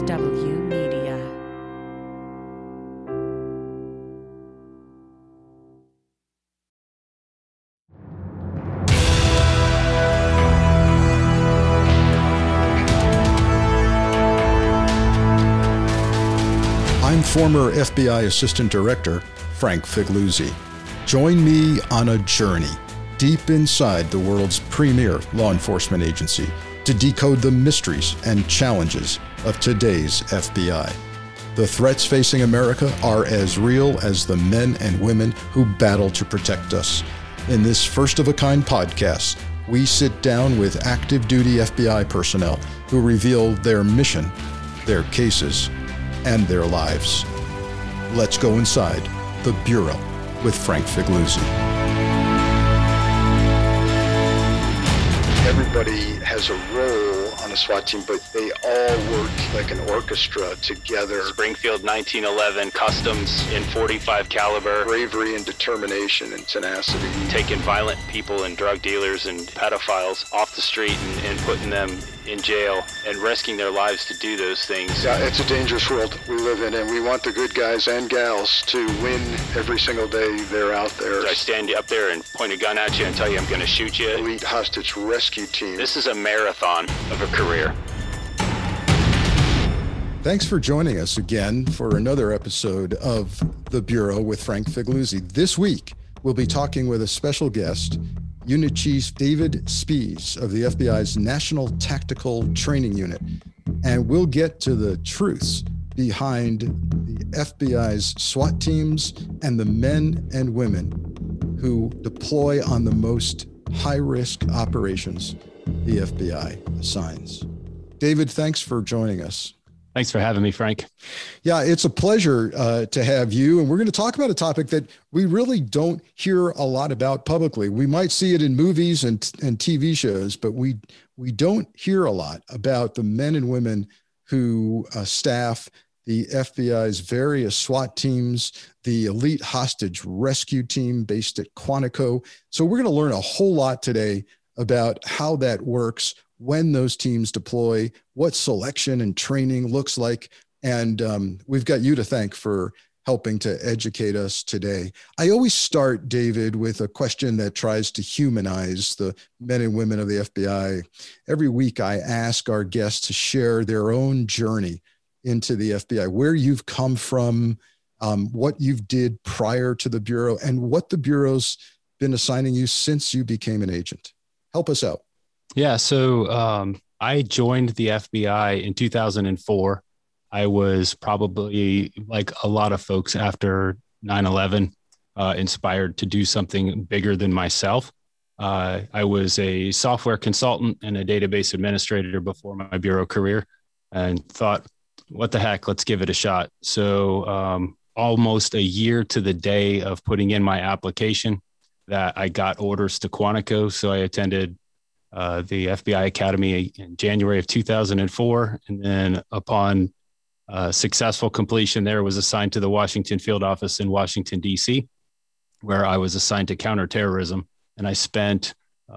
HW Media. I'm former FBI Assistant Director Frank Figliuzzi. Join me on a journey deep inside the world's premier law enforcement agency to decode the mysteries and challenges of today's FBI. The threats facing America are as real as the men and women who battle to protect us. In this first-of-a-kind podcast, we sit down with active duty FBI personnel who reveal their mission, their cases, and their lives. Let's go inside the Bureau with Frank Figliuzzi. Everybody has a role on a SWAT team, but they all work like an orchestra together. Springfield 1911 Customs in .45 caliber. Bravery and determination and tenacity. Taking violent people and drug dealers and pedophiles off the street and putting them in jail and risking their lives to do those things. Yeah, it's a dangerous world we live in, and we want the good guys and gals to win every single day they're out there. I stand up there and point a gun at you and tell you I'm going to shoot you. Elite hostage rescue team. This is a marathon of a career. Thanks for joining us again for another episode of The Bureau with Frank Figliuzzi. This week, we'll be talking with a special guest, Unit Chief David Spies of the FBI's National Tactical Training Unit. And we'll get to the truths behind the FBI's SWAT teams and the men and women who deploy on the most high-risk operations the FBI assigns. David, thanks for joining us. Thanks for having me, Frank. Yeah, it's a pleasure to have you. And we're going to talk about a topic that we really don't hear a lot about publicly. We might see it in movies and TV shows, but we don't hear a lot about the men and women who staff the FBI's various SWAT teams, the elite hostage rescue team based at Quantico. So we're going to learn a whole lot today about how that works, when those teams deploy, what selection and training looks like. And we've got you to thank for helping to educate us today. I always start, David, with a question that tries to humanize the men and women of the FBI. Every week, I ask our guests to share their own journey into the FBI, where you've come from, what you've did prior to the Bureau, and what the Bureau's been assigning you since you became an agent. Help us out. Yeah, so I joined the FBI in 2004. I was probably, like a lot of folks after 9/11, inspired to do something bigger than myself. I was a software consultant and a database administrator before my Bureau career and thought, what the heck, let's give it a shot. So almost a year to the day of putting in my application that I got orders to Quantico. So I attended the FBI Academy in January of 2004. And then upon successful completion there, was assigned to the Washington Field Office in Washington, D.C., where I was assigned to counterterrorism. And I spent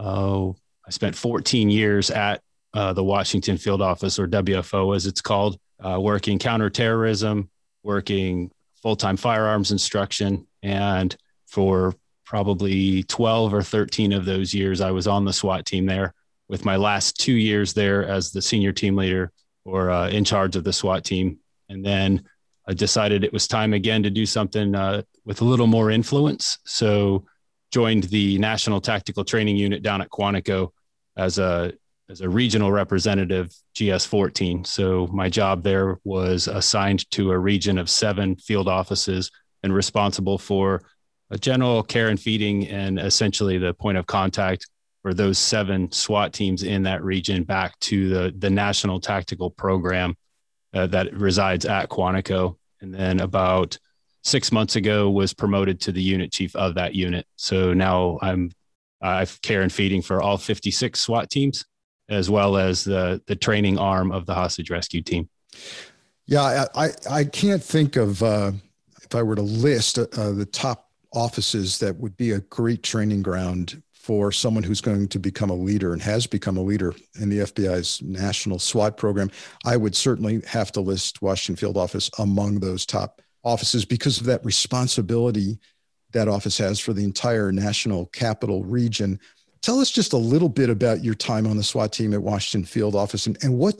14 years at the Washington Field Office, or WFO as it's called, working counterterrorism, working full-time firearms instruction. And for probably 12 or 13 of those years, I was on the SWAT team there, with my last 2 years there as the senior team leader, or in charge of the SWAT team. And then I decided it was time again to do something with a little more influence. So joined the National Tactical Training Unit down at Quantico as a regional representative, GS-14. So my job there was assigned to a region of 7 field offices and responsible for general care and feeding, and essentially the point of contact for those 7 SWAT teams in that region back to the National Tactical Program that resides at Quantico. And then about 6 months ago was promoted to the unit chief of that unit. So now I've care and feeding for all 56 SWAT teams, as well as the training arm of the hostage rescue team. Yeah, I can't think of, if I were to list the top offices that would be a great training ground for someone who's going to become a leader and has become a leader in the FBI's national SWAT program, I would certainly have to list Washington Field Office among those top offices because of that responsibility that office has for the entire national capital region. Tell us just a little bit about your time on the SWAT team at Washington Field Office and what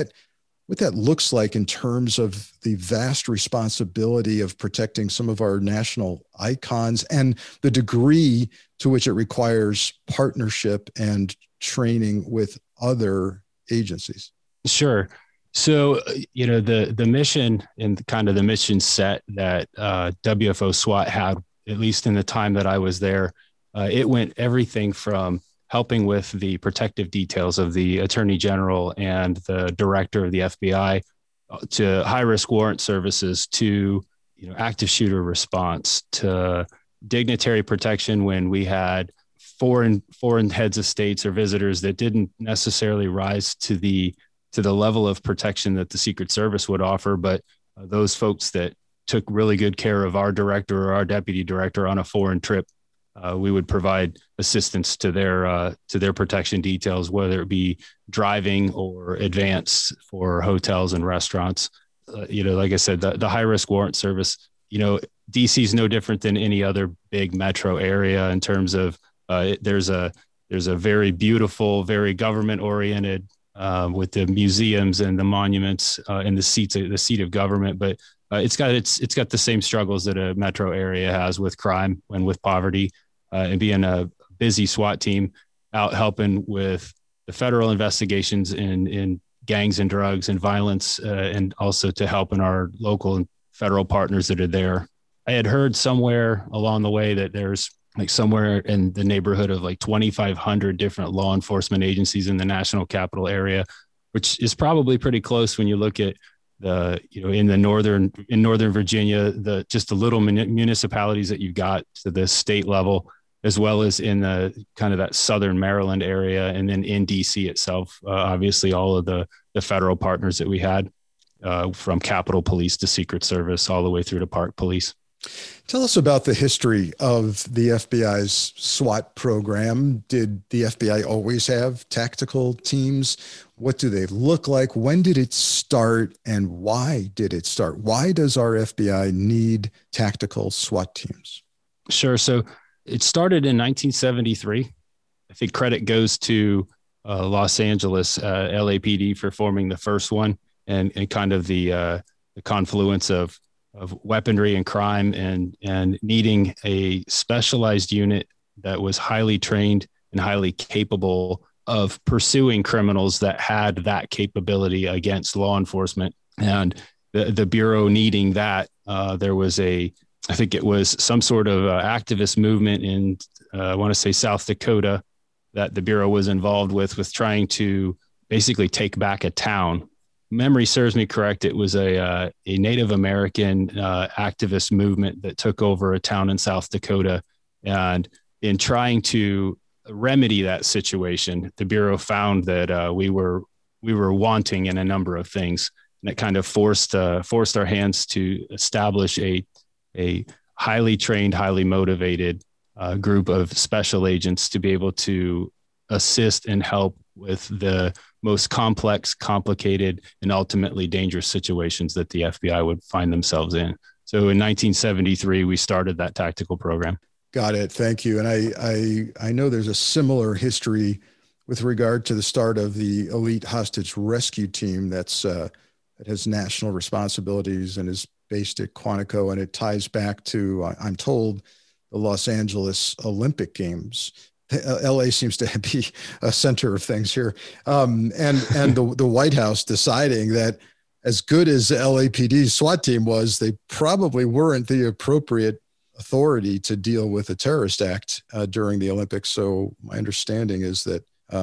that looks like in terms of the vast responsibility of protecting some of our national icons and the degree to which it requires partnership and training with other agencies. Sure. So, the mission and kind of the mission set that WFO SWAT had, at least in the time that I was there, it went everything from helping with the protective details of the Attorney General and the Director of the FBI to high-risk warrant services to, active shooter response to dignitary protection when we had foreign heads of states or visitors that didn't necessarily rise to the level of protection that the Secret Service would offer, but those folks that took really good care of our director or our deputy director on a foreign trip, we would provide assistance to their protection details, whether it be driving or advance for hotels and restaurants. Like I said, the high risk warrant service, DC is no different than any other big metro area in terms of there's a very beautiful, very government oriented with the museums and the monuments and the seat of government, but it's got the same struggles that a metro area has with crime and with poverty. And being a busy SWAT team out helping with the federal investigations in gangs and drugs and violence, and also to help in our local and federal partners that are there. I had heard somewhere along the way that there's like somewhere in the neighborhood of like 2,500 different law enforcement agencies in the national capital area, which is probably pretty close when you look at in Northern Virginia, just the little municipalities that you've got to the state level, as well as in the kind of that Southern Maryland area. And then in DC itself, obviously all of the federal partners that we had, from Capitol Police to Secret Service, all the way through to Park Police. Tell us about the history of the FBI's SWAT program. Did the FBI always have tactical teams? What do they look like? When did it start and why did it start? Why does our FBI need tactical SWAT teams? Sure. So it started in 1973. I think credit goes to Los Angeles LAPD for forming the first one, and kind of the confluence of weaponry and crime and needing a specialized unit that was highly trained and highly capable of pursuing criminals that had that capability against law enforcement. And the Bureau needing that, there was I think it was some sort of activist movement in, I want to say South Dakota, that the Bureau was involved with trying to basically take back a town. Memory serves me correct, it was a Native American activist movement that took over a town in South Dakota. And in trying to remedy that situation, the Bureau found that we were wanting in a number of things. And it kind of forced our hands to establish a highly trained, highly motivated group of special agents to be able to assist and help with the most complex, complicated, and ultimately dangerous situations that the FBI would find themselves in. So in 1973, we started that tactical program. Got it. Thank you. And I know there's a similar history with regard to the start of the elite hostage rescue team that has national responsibilities and is based at Quantico, and it ties back to, I'm told, the Los Angeles Olympic Games. LA seems to be a center of things here. And the White House deciding that as good as the LAPD's SWAT team was, they probably weren't the appropriate authority to deal with a terrorist act during the Olympics. So my understanding is that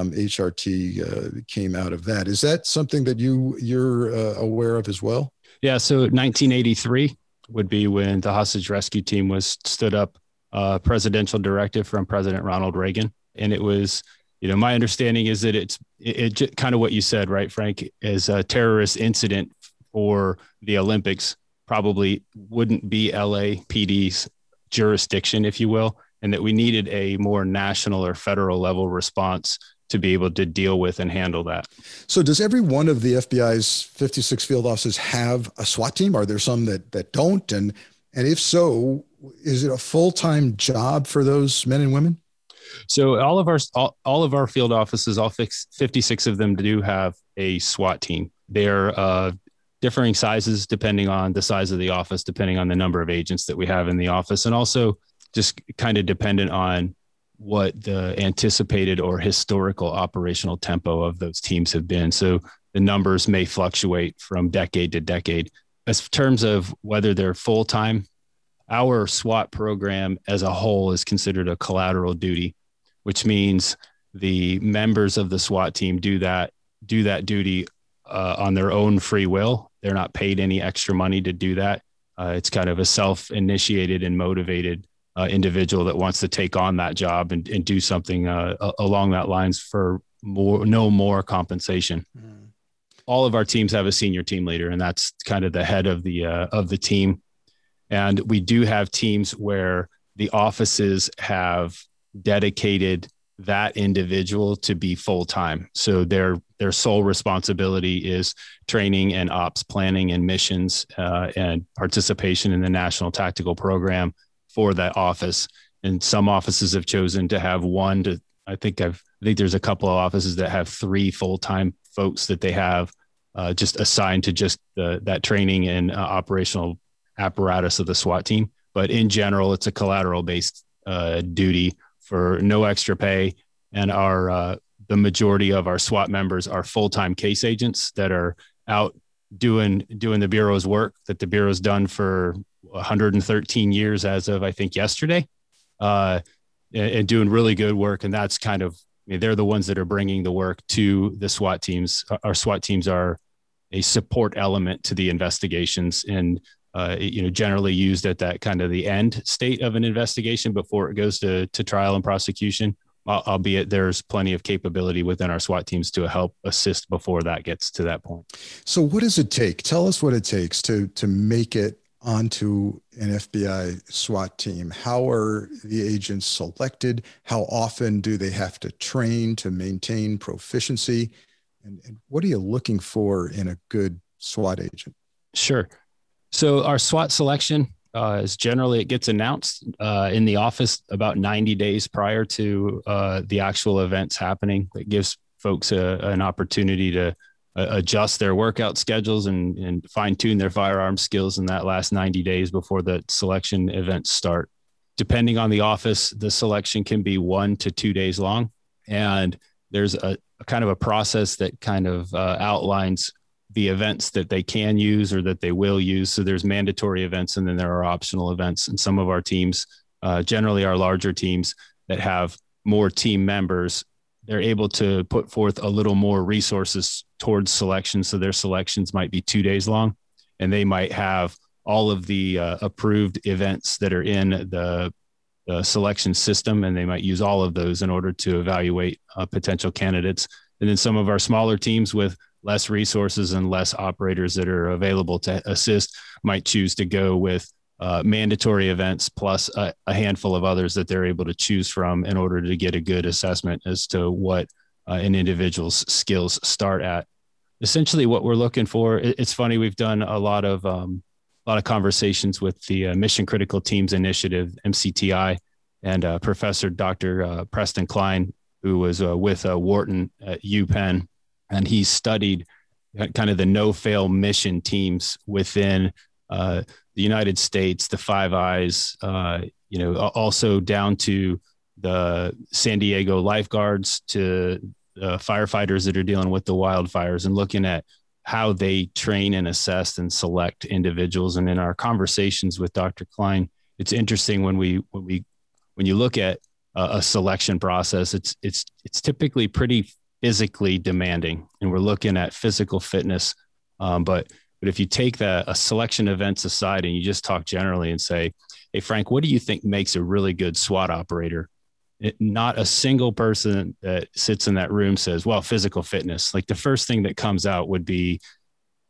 HRT came out of that. Is that something that you're aware of as well? Yeah. So 1983 would be when the hostage rescue team was stood up, presidential directive from President Ronald Reagan. And it was, my understanding is that it kind of what you said, right, Frank, is a terrorist incident for the Olympics probably wouldn't be LAPD's jurisdiction, if you will. and that we needed a more national or federal level response to be able to deal with and handle that. So does every one of the FBI's 56 field offices have a SWAT team? Are there some that don't? And if so, is it a full-time job for those men and women? So all of our field offices, all 56 of them do have a SWAT team. They're differing sizes depending on the size of the office, depending on the number of agents that we have in the office, and also just kind of dependent on what the anticipated or historical operational tempo of those teams have been. So the numbers may fluctuate from decade to decade. As in terms of whether they're full-time, our SWAT program as a whole is considered a collateral duty, which means the members of the SWAT team do that duty on their own free will. They're not paid any extra money to do that. It's kind of a self-initiated and motivated individual that wants to take on that job and do something along that lines for no more compensation. Mm. All of our teams have a senior team leader, and that's kind of the head of the team. And we do have teams where the offices have dedicated that individual to be full-time. So their sole responsibility is training and ops planning and missions and participation in the National Tactical Program for that office. And some offices have chosen to have one to, I think there's a couple of offices that have 3 full-time folks that they have just assigned to just that training and operational apparatus of the SWAT team. But in general, it's a collateral based duty for no extra pay. And the majority of our SWAT members are full-time case agents that are out doing the Bureau's work that the Bureau's done for 113 years as of, I think, yesterday, and doing really good work. And that's kind of, they're the ones that are bringing the work to the SWAT teams. Our SWAT teams are a support element to the investigations and, generally used at that kind of the end state of an investigation before it goes to trial and prosecution, albeit there's plenty of capability within our SWAT teams to help assist before that gets to that point. So what does it take? Tell us what it takes to make it onto an FBI SWAT team. How are the agents selected? How often do they have to train to maintain proficiency? And what are you looking for in a good SWAT agent? Sure. So our SWAT selection is generally, it gets announced in the office about 90 days prior to the actual events happening. It gives folks an opportunity to adjust their workout schedules and fine tune their firearm skills in that last 90 days before the selection events start. Depending on the office, the selection can be 1 to 2 days long. And there's a kind of a process that kind of outlines the events that they can use or that they will use. So there's mandatory events and then there are optional events. And some of our teams, generally our larger teams that have more team members, they're able to put forth a little more resources towards selection. So their selections might be 2 days long and they might have all of the approved events that are in the selection system. And they might use all of those in order to evaluate potential candidates. And then some of our smaller teams with less resources and less operators that are available to assist might choose to go with mandatory events plus a handful of others that they're able to choose from in order to get a good assessment as to what an individual's skills start at. Essentially what we're looking for, it's funny, we've done a lot of conversations with the Mission Critical Teams Initiative, MCTI, and Professor Dr. Preston Klein, who was with Wharton at UPenn. And he studied kind of the no-fail mission teams within the United States, the Five Eyes, also down to the San Diego lifeguards, to firefighters that are dealing with the wildfires, and looking at how they train and assess and select individuals. And in our conversations with Dr. Klein, it's interesting when you look at a selection process, it's typically pretty physically demanding, and we're looking at physical fitness. But if you take a selection events aside and you just talk generally and say, hey, Frank, what do you think makes a really good SWAT operator? Not a single person that sits in that room says, well, physical fitness. Like the first thing that comes out would be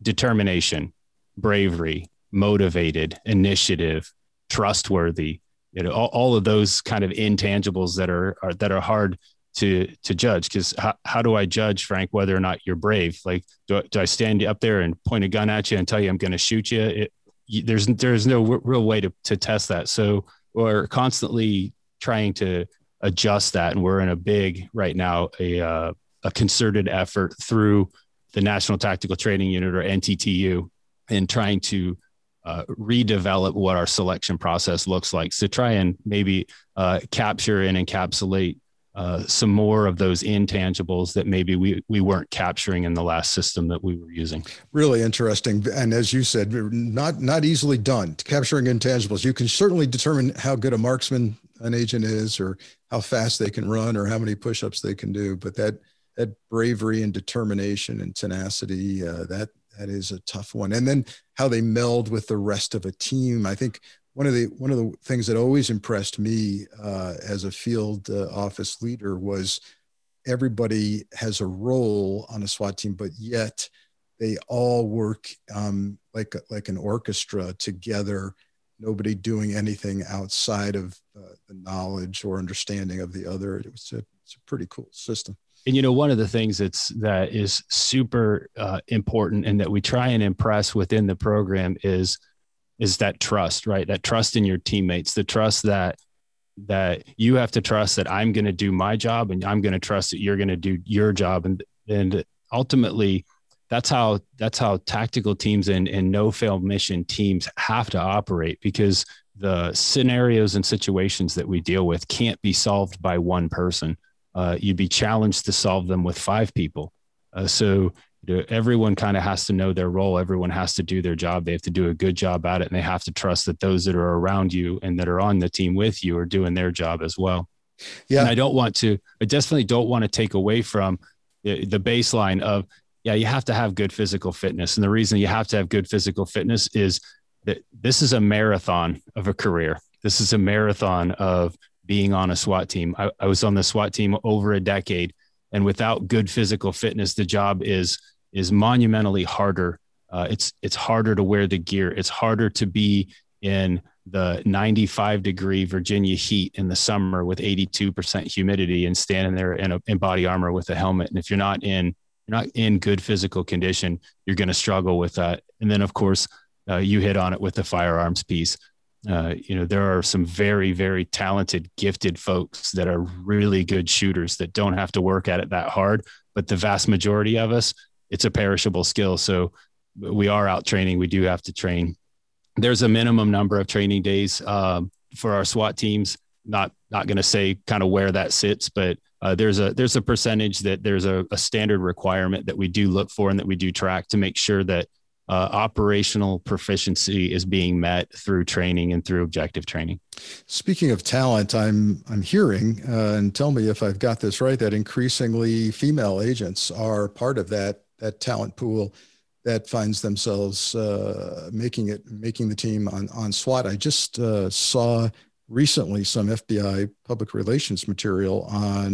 determination, bravery, motivated, initiative, trustworthy. all of those kind of intangibles that are hard to judge. Because how do I judge, Frank, whether or not you're brave? Like, do I stand up there and point a gun at you and tell you I'm going to shoot you? There's no real way to test that. So we're constantly trying to adjust that, and we're in a big right now a concerted effort through the National Tactical Training Unit, or NTTU, in trying to redevelop what our selection process looks like. So try and maybe capture and encapsulate some more of those intangibles that maybe we weren't capturing in the last system that we were using. Really interesting. And as you said, not easily done. Capturing intangibles. You can certainly determine how good a marksman an agent is, or how fast they can run, or how many push-ups they can do. But that bravery and determination and tenacity, that is a tough one. And then how they meld with the rest of a team. I think one of the things that always impressed me as a field office leader was everybody has a role on a SWAT team, but yet they all work like an orchestra together. Nobody doing anything outside of the knowledge or understanding of the other. It's a pretty cool system. And, one of the things that is super important and that we try and impress within the program is that trust, right? That trust in your teammates, the trust that you have to trust that I'm going to do my job, and I'm going to trust that you're going to do your job. And ultimately that's how tactical teams and no-fail mission teams have to operate, because the scenarios and situations that we deal with can't be solved by one person. You'd be challenged to solve them with 5 people. So everyone kind of has to know their role. Everyone has to do their job. They have to do a good job at it. And they have to trust that those that are around you and that are on the team with you are doing their job as well. Yeah. And I definitely don't want to take away from the baseline of, you have to have good physical fitness. And the reason you have to have good physical fitness is that this is a marathon of a career. This is a marathon of being on a SWAT team. I was on the SWAT team over a decade, and without good physical fitness, the job is monumentally harder. It's harder to wear the gear. It's harder to be in the 95-degree Virginia heat in the summer with 82% humidity and standing there in body armor with a helmet. And if you're not in good physical condition, you're going to struggle with that. And then, of course, you hit on it with the firearms piece. There are some very, very talented, gifted folks that are really good shooters that don't have to work at it that hard. But the vast majority of us, it's a perishable skill. So we are out training. We do have to train. There's a minimum number of training days for our SWAT teams. Not going to say kind of where that sits, but there's a percentage that there's a standard requirement that we do look for and that we do track to make sure that operational proficiency is being met through training and through objective training. Speaking of talent, I'm hearing, and tell me if I've got this right, that increasingly female agents are part of that talent pool that finds themselves making the team on SWAT. I just saw recently some FBI public relations material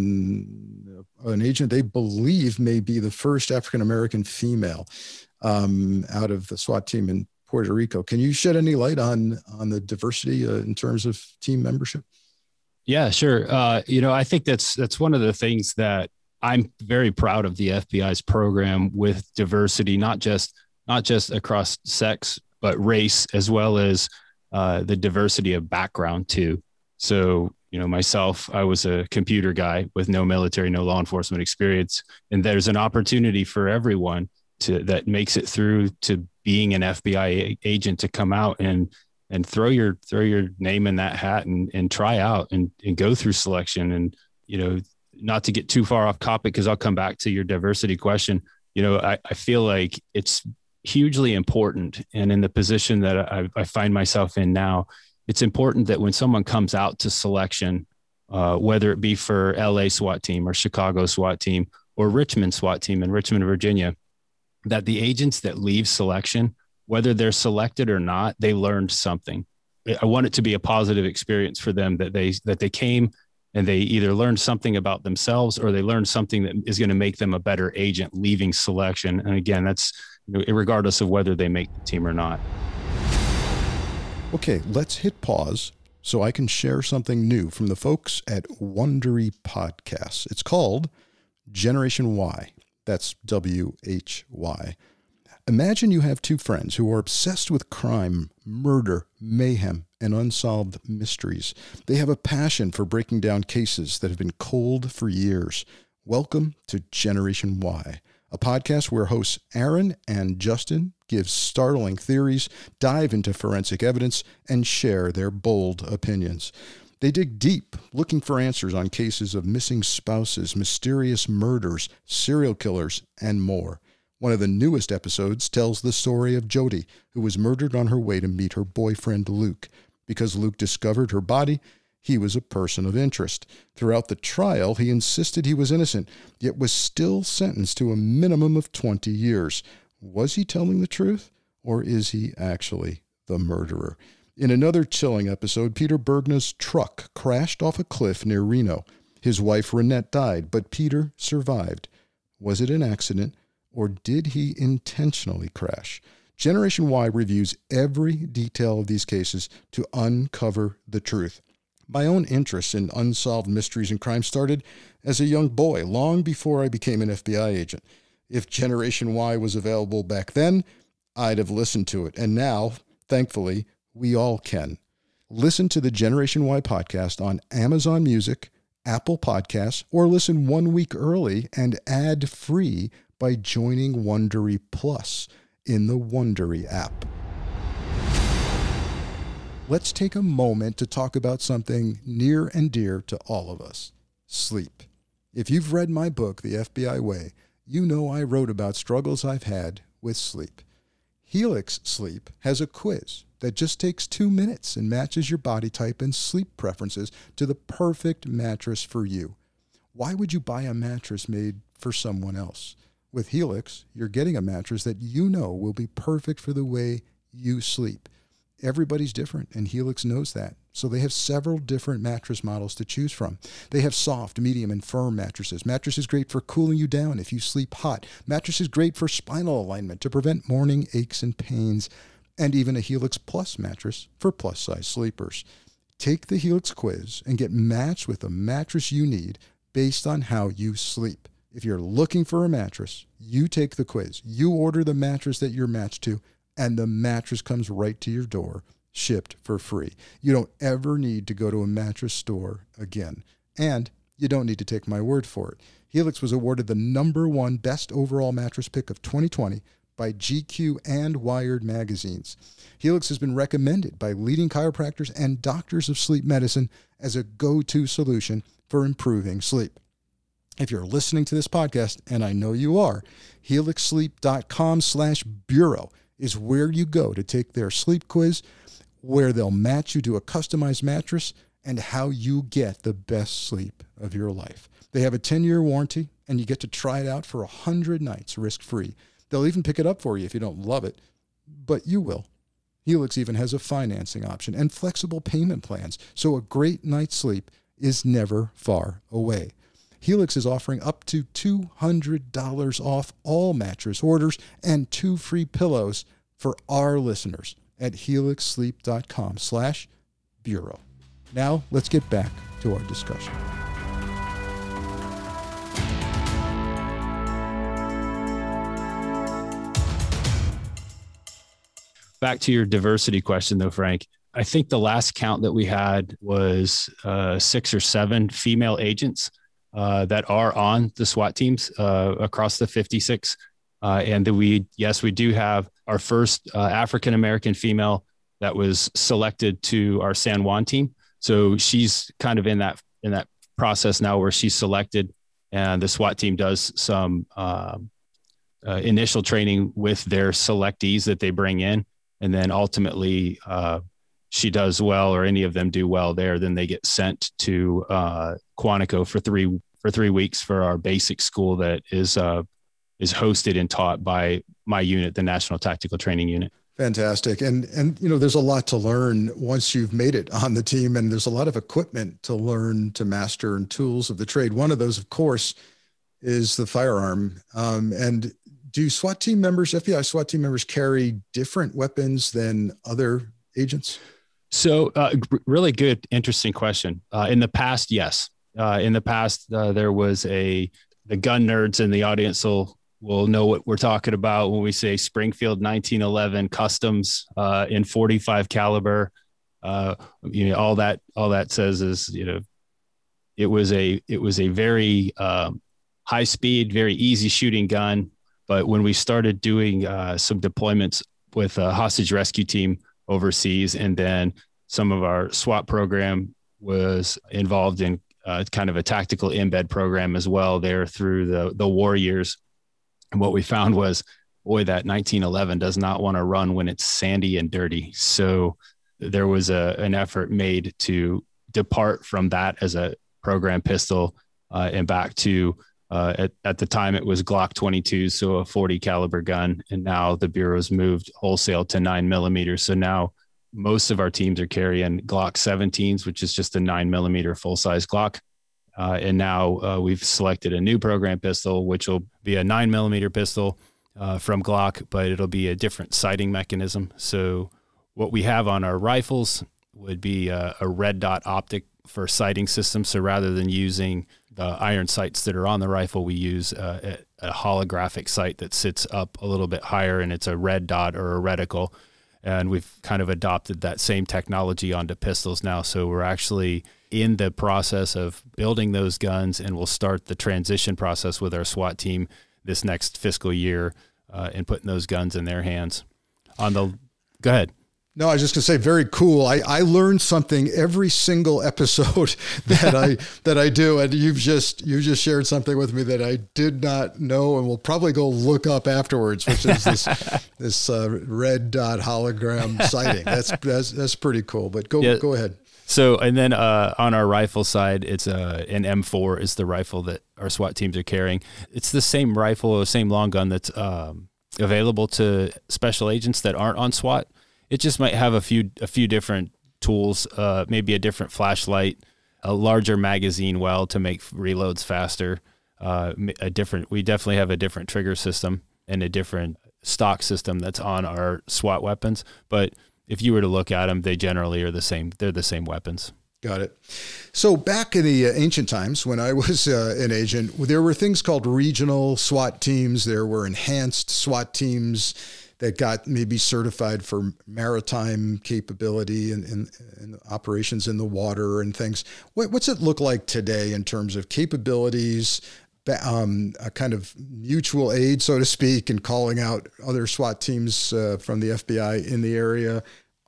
on an agent they believe may be the first African-American female out of the SWAT team in Puerto Rico. Can you shed any light on the diversity in terms of team membership? Yeah, sure. I think that's one of the things that I'm very proud of the FBI's program with diversity, not just across sex, but race, as well as the diversity of background too. So, myself, I was a computer guy with no military, no law enforcement experience. And there's an opportunity for everyone that makes it through to being an FBI agent to come out and throw your name in that hat and try out and go through selection. And, not to get too far off topic, because I'll come back to your diversity question. I feel like it's hugely important. And in the position that I find myself in now, it's important that when someone comes out to selection, whether it be for LA SWAT team or Chicago SWAT team or Richmond SWAT team in Richmond, Virginia, that the agents that leave selection, whether they're selected or not, they learned something. I want it to be a positive experience for them, that they came and they either learned something about themselves or they learned something that is going to make them a better agent leaving selection. And again, that's regardless of whether they make the team or not. Okay, let's hit pause so I can share something new from the folks at Wondery Podcasts. It's called Generation Why. That's WHY. Imagine you have two friends who are obsessed with crime, murder, mayhem, and unsolved mysteries. They have a passion for breaking down cases that have been cold for years. Welcome to Generation Why, a podcast where hosts Aaron and Justin give startling theories, dive into forensic evidence, and share their bold opinions. They dig deep, looking for answers on cases of missing spouses, mysterious murders, serial killers, and more. One of the newest episodes tells the story of Jody, who was murdered on her way to meet her boyfriend Luke. Because Luke discovered her body, he was a person of interest. Throughout the trial, he insisted he was innocent, yet was still sentenced to a minimum of 20 years. Was he telling the truth, or is he actually the murderer? In another chilling episode, Peter Bergna's truck crashed off a cliff near Reno. His wife Renette died, but Peter survived. Was it an accident, or did he intentionally crash? Generation Y reviews every detail of these cases to uncover the truth. My own interest in unsolved mysteries and crime started as a young boy, long before I became an FBI agent. If Generation Y was available back then, I'd have listened to it. And now, thankfully, we all can. Listen to the Generation Y podcast on Amazon Music, Apple Podcasts, or listen 1 week early and ad-free by joining Wondery Plus in the Wondery app. Let's take a moment to talk about something near and dear to all of us: sleep. If you've read my book, The FBI Way, you know I wrote about struggles I've had with sleep. Helix Sleep has a quiz that just takes 2 minutes and matches your body type and sleep preferences to the perfect mattress for you. Why would you buy a mattress made for someone else? With Helix, you're getting a mattress that you know will be perfect for the way you sleep. Everybody's different, and Helix knows that. So they have several different mattress models to choose from. They have soft, medium, and firm mattresses. Mattresses great for cooling you down if you sleep hot. Mattresses great for spinal alignment to prevent morning aches and pains. And even a Helix Plus mattress for plus-size sleepers. Take the Helix quiz and get matched with the mattress you need based on how you sleep. If you're looking for a mattress, you take the quiz, you order the mattress that you're matched to, and the mattress comes right to your door, shipped for free. You don't ever need to go to a mattress store again. And you don't need to take my word for it. Helix was awarded the #1 best overall mattress pick of 2020 by GQ and Wired magazines. Helix has been recommended by leading chiropractors and doctors of sleep medicine as a go-to solution for improving sleep. If you're listening to this podcast, and I know you are, helixsleep.com/bureau is where you go to take their sleep quiz, where they'll match you to a customized mattress, and how you get the best sleep of your life. They have a 10-year warranty, and you get to try it out for 100 nights risk-free. They'll even pick it up for you if you don't love it, but you will. Helix even has a financing option and flexible payment plans, so a great night's sleep is never far away. Helix is offering up to $200 off all mattress orders and 2 free pillows for our listeners at helixsleep.com/bureau. Now, let's get back to our discussion. Back to your diversity question, though, Frank. I think the last count that we had was 6 or 7 female agents that are on the SWAT teams across the 56. And that we do have our first African-American female that was selected to our San Juan team. So she's kind of in that process now where she's selected, and the SWAT team does some initial training with their selectees that they bring in. And then ultimately she does well, or any of them do well there, then they get sent to Quantico for 3 weeks for our basic school that is hosted and taught by my unit, the National Tactical Training Unit. Fantastic. And there's a lot to learn once you've made it on the team, and there's a lot of equipment to learn to master and tools of the trade. One of those, of course, is the firearm. And do SWAT team members, FBI SWAT team members, carry different weapons than other agents? So really good, interesting question. In the past, yes. In the past, there was the gun nerds in the audience will know what we're talking about when we say Springfield 1911 customs in 45 caliber. All that says is, it was a very high speed, very easy shooting gun. But when we started doing some deployments with a hostage rescue team overseas, and then some of our SWAT program was involved in kind of a tactical embed program as well there through the war years. And what we found was, boy, that 1911 does not want to run when it's sandy and dirty. So there was an effort made to depart from that as a program pistol and back to at the time it was Glock 22, so a 40 caliber gun. And now the Bureau's moved wholesale to 9mm. So now most of our teams are carrying Glock 17s, which is just a 9mm full size Glock. And now we've selected a new program pistol, which will be a 9mm pistol from Glock, but it'll be a different sighting mechanism. So what we have on our rifles would be a red dot optic for sighting system. So rather than using the iron sights that are on the rifle, we use a holographic sight that sits up a little bit higher, and it's a red dot or a reticle. And we've kind of adopted that same technology onto pistols now. So we're actually in the process of building those guns, and we'll start the transition process with our SWAT team this next fiscal year and putting those guns in their hands. Go ahead. No, I was just going to say, very cool. I learned something every single episode that I do, and you just shared something with me that I did not know, and we'll probably go look up afterwards, which is this red dot hologram sighting. That's pretty cool. But go ahead. So, and then on our rifle side, it's an M4 is the rifle that our SWAT teams are carrying. It's the same rifle, the same long gun that's available to special agents that aren't on SWAT. It just might have a few different tools, maybe a different flashlight, a larger magazine well to make reloads faster. We definitely have a different trigger system and a different stock system that's on our SWAT weapons. But if you were to look at them, they generally are the same. They're the same weapons. Got it. So back in the ancient times when I was an agent, there were things called regional SWAT teams. There were enhanced SWAT teams that got maybe certified for maritime capability and operations in the water and things. What's it look like today in terms of capabilities, a kind of mutual aid, so to speak, and calling out other SWAT teams from the FBI in the area?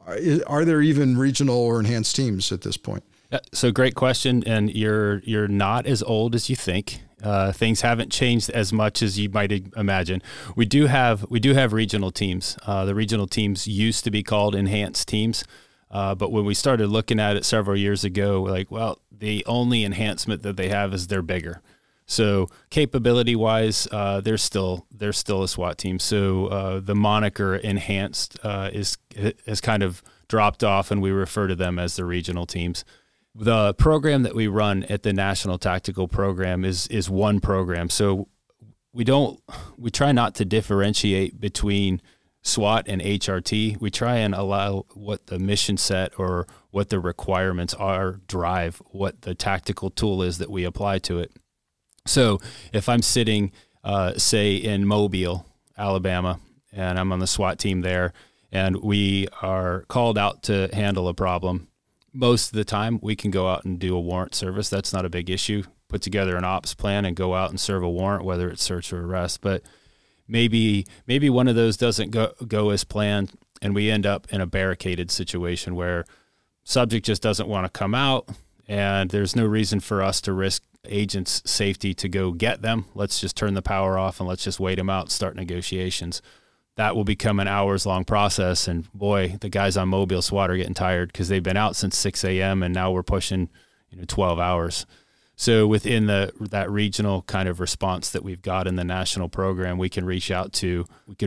Are there even regional or enhanced teams at this point? So great question. And you're not as old as you think. Things haven't changed as much as you might imagine. We do have regional teams. The regional teams used to be called enhanced teams. But when we started looking at it several years ago, we're like, well, the only enhancement that they have is they're bigger. So capability wise, they're still a SWAT team. So the moniker enhanced has kind of dropped off, and we refer to them as the regional teams. The program that we run at the National Tactical Program is one program. So we try not to differentiate between SWAT and HRT. We try and allow what the mission set or what the requirements are drive what the tactical tool is that we apply to it. So if I'm sitting, say, in Mobile, Alabama, and I'm on the SWAT team there, and we are called out to handle a problem, most of the time we can go out and do a warrant service. That's not a big issue. Put together an ops plan and go out and serve a warrant, whether it's search or arrest. But maybe one of those doesn't go as planned, and we end up in a barricaded situation where subject just doesn't want to come out, and there's no reason for us to risk agents' safety to go get them. Let's just turn the power off and let's just wait them out and start negotiations. That will become an hours-long process, and boy, the guys on Mobile SWAT are getting tired because they've been out since 6 a.m. and now we're pushing 12 hours. So within that regional kind of response that we've got in the national program, we could reach out to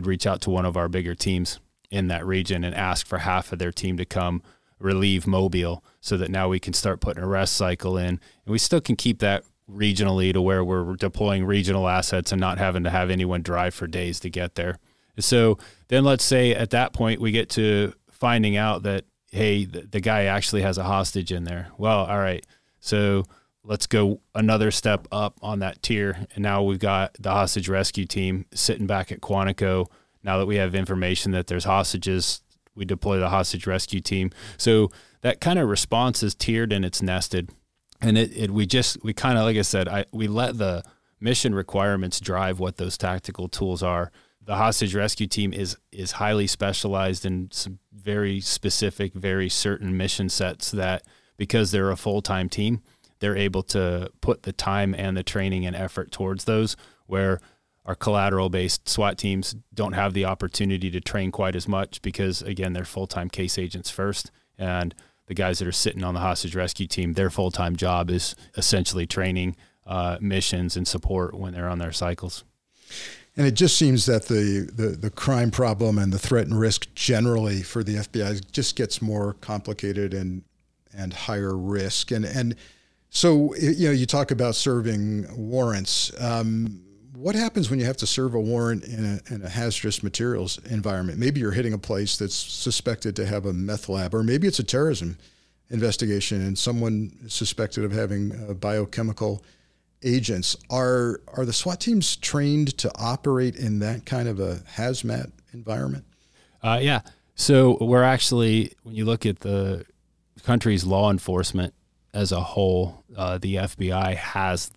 one of our bigger teams in that region and ask for half of their team to come relieve Mobile, so that now we can start putting a rest cycle in, and we still can keep that regionally to where we're deploying regional assets and not having to have anyone drive for days to get there. So then let's say at that point we get to finding out that hey, the guy actually has a hostage in there. Well, all right, so let's go another step up on that tier. And now we've got the hostage rescue team sitting back at Quantico. Now that we have information that there's hostages, we deploy the hostage rescue team. So that kind of response is tiered and it's nested. And we kind of, like I said, we let the mission requirements drive what those tactical tools are. The hostage rescue team is highly specialized in some very specific, very certain mission sets that, because they're a full-time team, they're able to put the time and the training and effort towards those, where our collateral-based SWAT teams don't have the opportunity to train quite as much because, again, they're full-time case agents first. And the guys that are sitting on the hostage rescue team, their full-time job is essentially training missions and support when they're on their cycles. And it just seems that the crime problem and the threat and risk generally for the FBI just gets more complicated and higher risk. And so, you talk about serving warrants. What happens when you have to serve a warrant in a hazardous materials environment? Maybe you're hitting a place that's suspected to have a meth lab, or maybe it's a terrorism investigation and someone is suspected of having biochemical agents. Are the SWAT teams trained to operate in that kind of a hazmat environment? Yeah. So we're actually, when you look at the country's law enforcement as a whole, the FBI has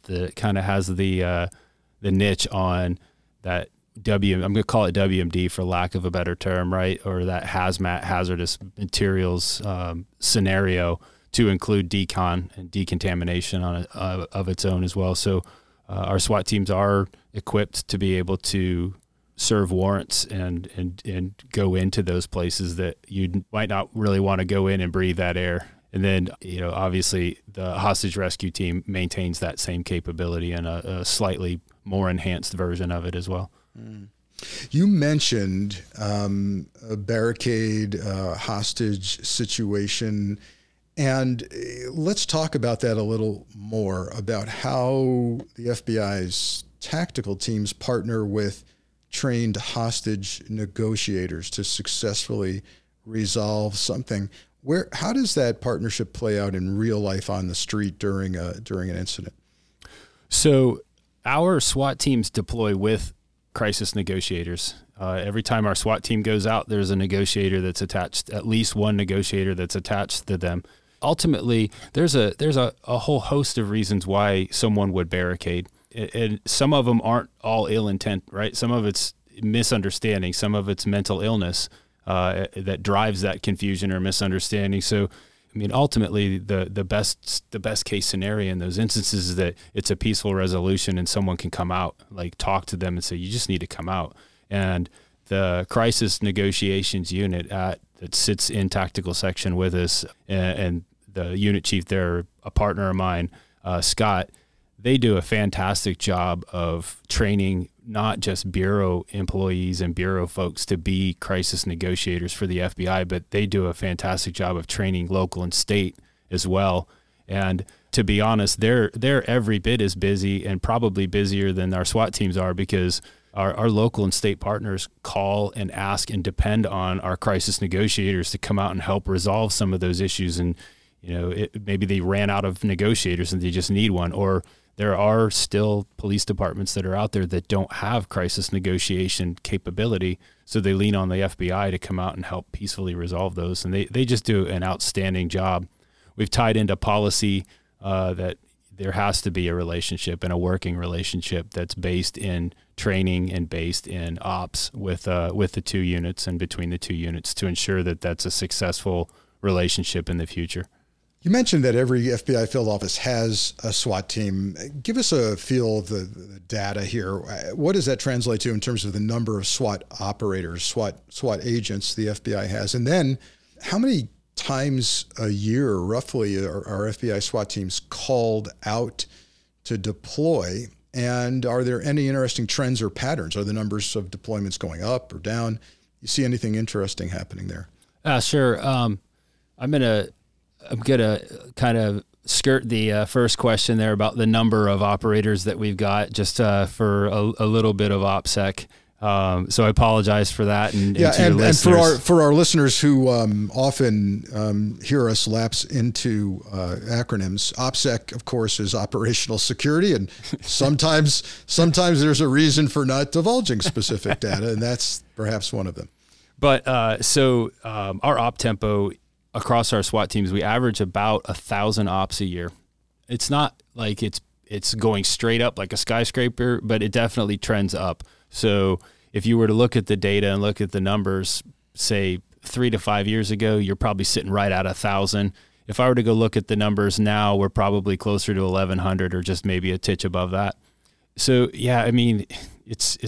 the niche on that I'm going to call it WMD for lack of a better term, right? Or that hazmat, hazardous materials scenario, to include decon and decontamination of its own as well. So our SWAT teams are equipped to be able to serve warrants and go into those places that you might not really want to go in and breathe that air. And then, obviously the hostage rescue team maintains that same capability in a slightly more enhanced version of it as well. You mentioned a barricade hostage situation. And let's talk about that a little more, about how the FBI's tactical teams partner with trained hostage negotiators to successfully resolve something. How does that partnership play out in real life on the street during an incident? So our SWAT teams deploy with crisis negotiators. Every time our SWAT team goes out, there's a negotiator that's attached, at least one negotiator that's attached to them. Ultimately, there's a whole host of reasons why someone would barricade. And some of them aren't all ill intent, right? Some of it's misunderstanding. Some of it's mental illness that drives that confusion or misunderstanding. So, ultimately, the best case scenario in those instances is that it's a peaceful resolution and someone can come out, like talk to them and say, you just need to come out. And the crisis negotiations unit that sits in tactical section with us, and the unit chief there, a partner of mine, Scott, they do a fantastic job of training not just bureau employees and bureau folks to be crisis negotiators for the FBI, but they do a fantastic job of training local and state as well. And to be honest, they're every bit as busy and probably busier than our SWAT teams are, because our local and state partners call and ask and depend on our crisis negotiators to come out and help resolve some of those issues. And, maybe they ran out of negotiators and they just need one, or there are still police departments that are out there that don't have crisis negotiation capability. So they lean on the FBI to come out and help peacefully resolve those. And they just do an outstanding job. We've tied into policy that there has to be a relationship and a working relationship that's based in training and based in ops with the two units and between the two units to ensure that that's a successful relationship in the future. You mentioned that every FBI field office has a SWAT team. Give us a feel of the data here. What does that translate to in terms of the number of SWAT operators, SWAT agents the FBI has? And then how many times a year roughly are FBI SWAT teams called out to deploy? And are there any interesting trends or patterns? Are the numbers of deployments going up or down? You see anything interesting happening there? Sure. I'm gonna kind of skirt the first question there about the number of operators that we've got, just for a little bit of OPSEC. So I apologize for that. And for our listeners who often hear us lapse into acronyms, OPSEC, of course, is operational security, and sometimes there's a reason for not divulging specific data, and that's perhaps one of them. But our op tempo across our SWAT teams, we average about 1,000 ops a year. It's not like it's going straight up like a skyscraper, but it definitely trends up. So if you were to look at the data and look at the numbers, say 3 to 5 years ago, you're probably sitting right at 1,000. If I were to go look at the numbers now, we're probably closer to 1,100 or just maybe a titch above that. So yeah, I mean, it's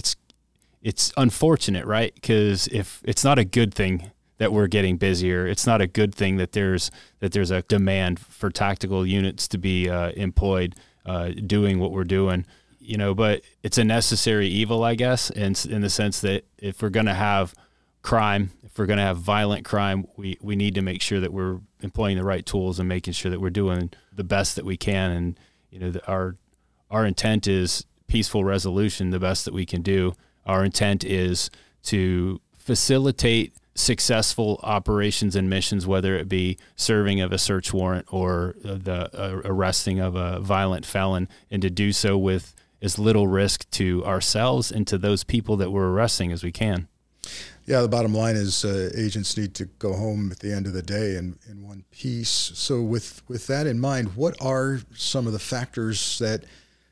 unfortunate, right? Because if it's not a good thing that we're getting busier, it's not a good thing that there's a demand for tactical units to be employed doing what we're doing. But it's a necessary evil, I guess, in the sense that if we're going to have crime, if we're going to have violent crime, we need to make sure that we're employing the right tools and making sure that we're doing the best that we can. And, our intent is peaceful resolution, the best that we can do. Our intent is to facilitate successful operations and missions, whether it be serving of a search warrant or the arresting of a violent felon, and to do so with as little risk to ourselves and to those people that we're arresting as we can. Yeah, the bottom line is agents need to go home at the end of the day in one piece. So with that in mind, what are some of the factors that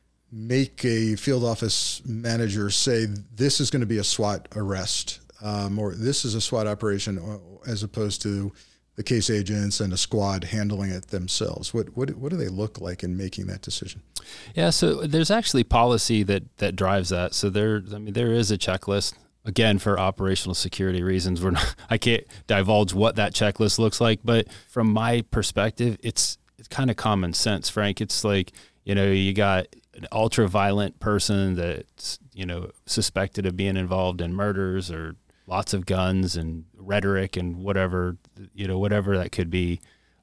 make a field office manager say this is going to be a SWAT arrest or this is a SWAT operation, as opposed to the case agents and a squad handling it themselves? What do they look like in making that decision? Yeah, so there's actually policy that drives that. So there is a checklist. Again, for operational security reasons, I can't divulge what that checklist looks like, but from my perspective, it's kind of common sense, Frank. It's like, you got an ultra violent person that's, suspected of being involved in murders or lots of guns and rhetoric and whatever that could be.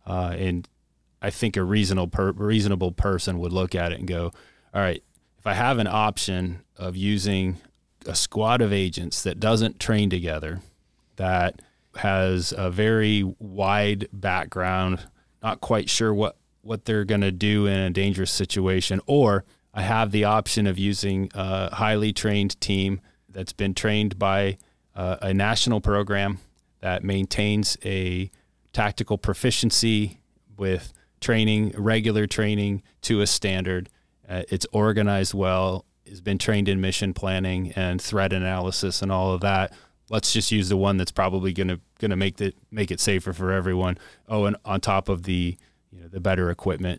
And I think a reasonable person would look at it and go, all right, if I have an option of using a squad of agents that doesn't train together, that has a very wide background, not quite sure what they're going to do in a dangerous situation, or I have the option of using a highly trained team that's been trained by a national program that maintains a tactical proficiency with training, regular training to a standard. It's organized well, has been trained in mission planning and threat analysis and all of that. Let's just use the one that's probably going to make it safer for everyone. Oh, and on top of the better equipment,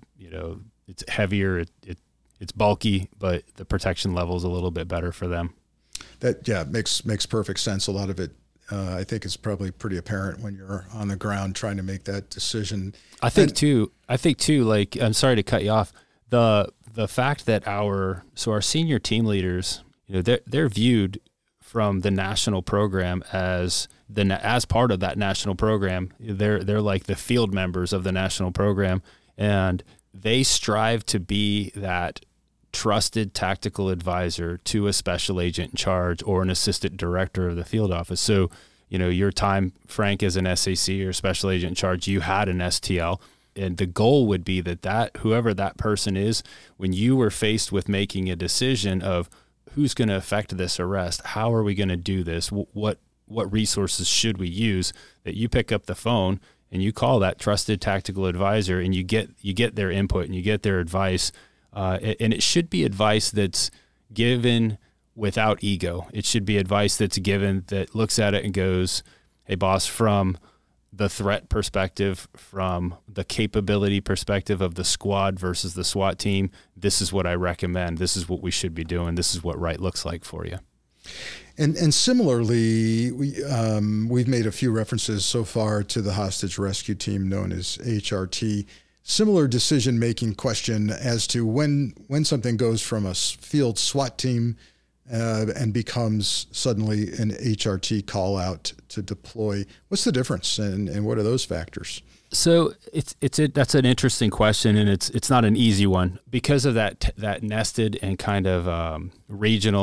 it's heavier, it's bulky, but the protection level is a little bit better for them. That makes perfect sense. A lot of it, I think, is probably pretty apparent when you're on the ground trying to make that decision. I think too. Like, I'm sorry to cut you off. The fact that our senior team leaders, they're viewed from the national program as part of that national program. They're like the field members of the national program, and they strive to be that trusted tactical advisor to a special agent in charge or an assistant director of the field office. So, your time, Frank, as an SAC or special agent in charge, you had an STL. And the goal would be that whoever that person is, when you were faced with making a decision of who's going to affect this arrest, how are we going to do this, what resources should we use, that you pick up the phone and you call that trusted tactical advisor and you get their input and you get their advice. And it should be advice that's given without ego. It should be advice that's given that looks at it and goes, hey, boss, from the threat perspective, from the capability perspective of the squad versus the SWAT team, this is what I recommend. This is what we should be doing. This is what right looks like for you. And similarly, we've made a few references so far to the hostage rescue team known as HRT. Similar decision-making question as to when something goes from a field SWAT team and becomes suddenly an HRT call out to deploy. What's the difference, and what are those factors? So that's an interesting question, and it's not an easy one because of that nested and kind of regional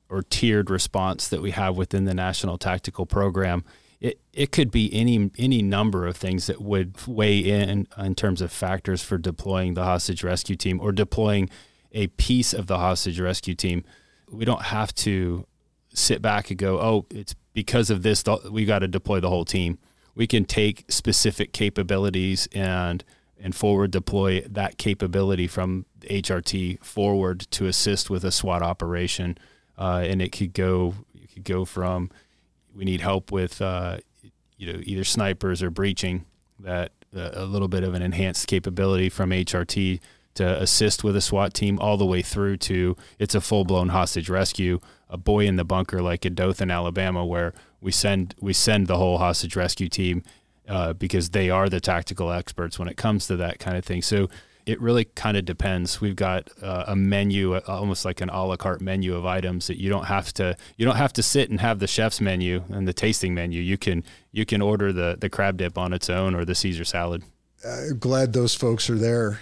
or tiered response that we have within the National Tactical Program, it could be any number of things that would weigh in terms of factors for deploying the hostage rescue team or deploying a piece of the hostage rescue team. We don't have to sit back and go, oh, it's because of this, we got to deploy the whole team. We can take specific capabilities and forward deploy that capability from HRT forward to assist with a SWAT operation. And it could go from, we need help with, either snipers or breaching, that a little bit of an enhanced capability from HRT to assist with a SWAT team, all the way through to it's a full-blown hostage rescue, a boy in the bunker like in Dothan, Alabama, where we send the whole hostage rescue team because they are the tactical experts when it comes to that kind of thing. So it really kind of depends. We've got a menu, almost like an a la carte menu of items that you don't have to sit and have the chef's menu and the tasting menu. You can order the crab dip on its own or the Caesar salad. Glad those folks are there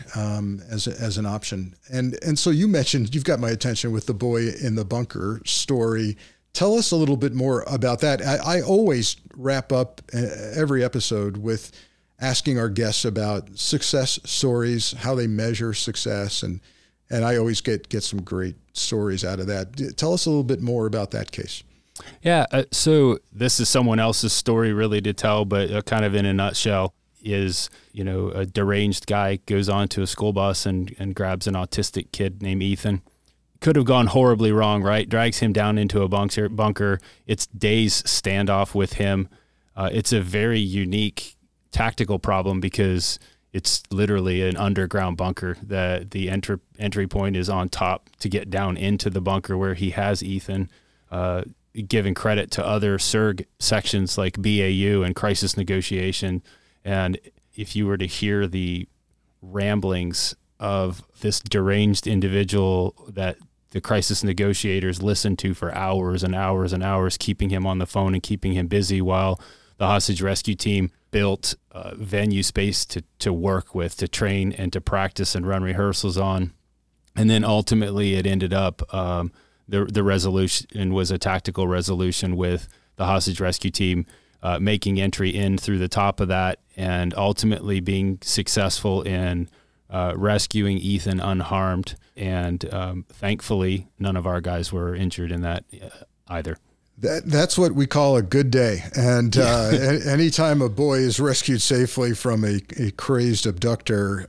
as an option. And so you mentioned, you've got my attention with the boy in the bunker story. Tell us a little bit more about that. I always wrap up every episode with asking our guests about success stories, how they measure success, and I always get some great stories out of that. Tell us a little bit more about that case. Yeah, so this is someone else's story really to tell, but kind of in a nutshell is, a deranged guy goes onto a school bus and grabs an autistic kid named Ethan. Could have gone horribly wrong, right? Drags him down into a bunker. It's days standoff with him. It's a very unique tactical problem because it's literally an underground bunker. The entry point is on top to get down into the bunker where he has Ethan, giving credit to other SIRG sections like BAU and crisis negotiation. And if you were to hear the ramblings of this deranged individual that the crisis negotiators listened to for hours and hours and hours, keeping him on the phone and keeping him busy while the hostage rescue team built venue space to work with, to train and to practice and run rehearsals on. And then ultimately it ended up, the resolution was a tactical resolution with the hostage rescue team making entry in through the top of that and ultimately being successful in rescuing Ethan unharmed. And thankfully, none of our guys were injured in that either. That's what we call a good day. And anytime a boy is rescued safely from a crazed abductor,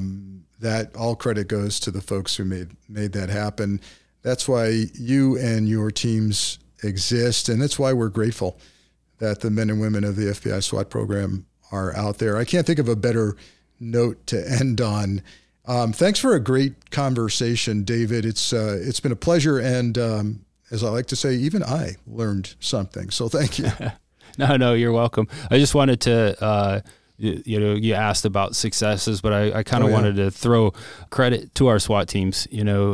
that all credit goes to the folks who made that happen. That's why you and your teams exist, and that's why we're grateful that the men and women of the FBI SWAT program are out there. I can't think of a better note to end on. Thanks for a great conversation, David. It's been a pleasure, and as I like to say, even I learned something. So thank you. No, you're welcome. I just wanted to, you asked about successes, but I kind of wanted to throw credit to our SWAT teams.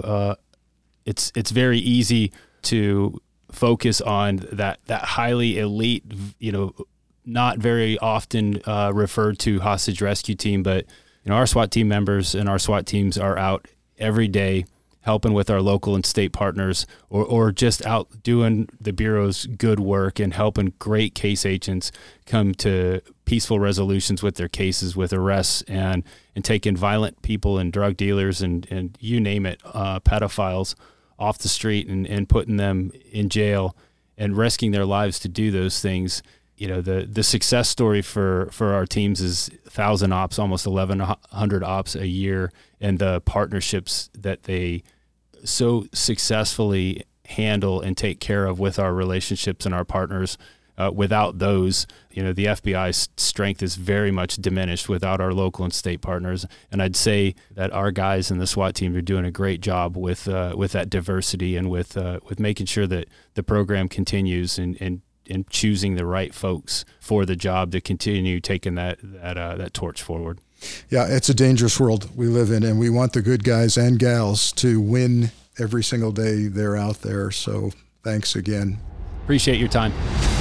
It's very easy to focus on that highly elite, not very often referred to hostage rescue team, but our SWAT team members and our SWAT teams are out every day helping with our local and state partners, or just out doing the Bureau's good work and helping great case agents come to peaceful resolutions with their cases, with arrests, and taking violent people and drug dealers and you name it, pedophiles off the street and putting them in jail and risking their lives to do those things. The success story for our teams is 1,000 ops, almost 1,100 ops a year, and the partnerships that they so successfully handle and take care of with our relationships and our partners. Without those, the FBI's strength is very much diminished without our local and state partners. And I'd say that our guys in the SWAT team are doing a great job with that diversity and with making sure that the program continues and choosing the right folks for the job to continue taking that torch forward. Yeah, it's a dangerous world we live in, and we want the good guys and gals to win every single day they're out there. So thanks again. Appreciate your time.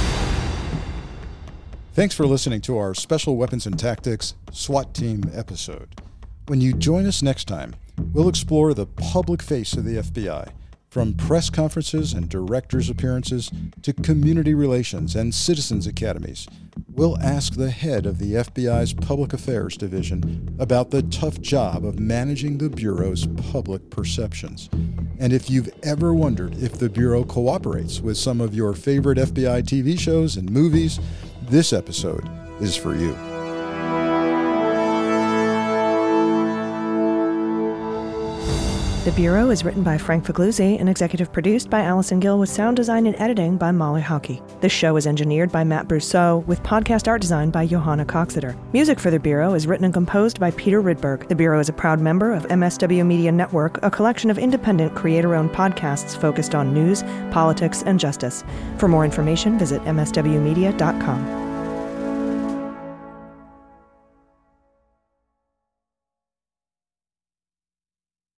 Thanks for listening to our Special Weapons and Tactics SWAT Team episode. When you join us next time, we'll explore the public face of the FBI, From press conferences and directors' appearances to community relations and citizens academies, we'll ask the head of the FBI's Public Affairs Division about the tough job of managing the Bureau's public perceptions. And if you've ever wondered if the Bureau cooperates with some of your favorite FBI TV shows and movies, this episode is for you. The Bureau is written by Frank Figluzzi and executive produced by Allison Gill with sound design and editing by Molly Hockey. This show is engineered by Matt Brousseau with podcast art design by Johanna Coxeter. Music for The Bureau is written and composed by Peter Rydberg. The Bureau is a proud member of MSW Media Network, a collection of independent creator-owned podcasts focused on news, politics, and justice. For more information, visit mswmedia.com.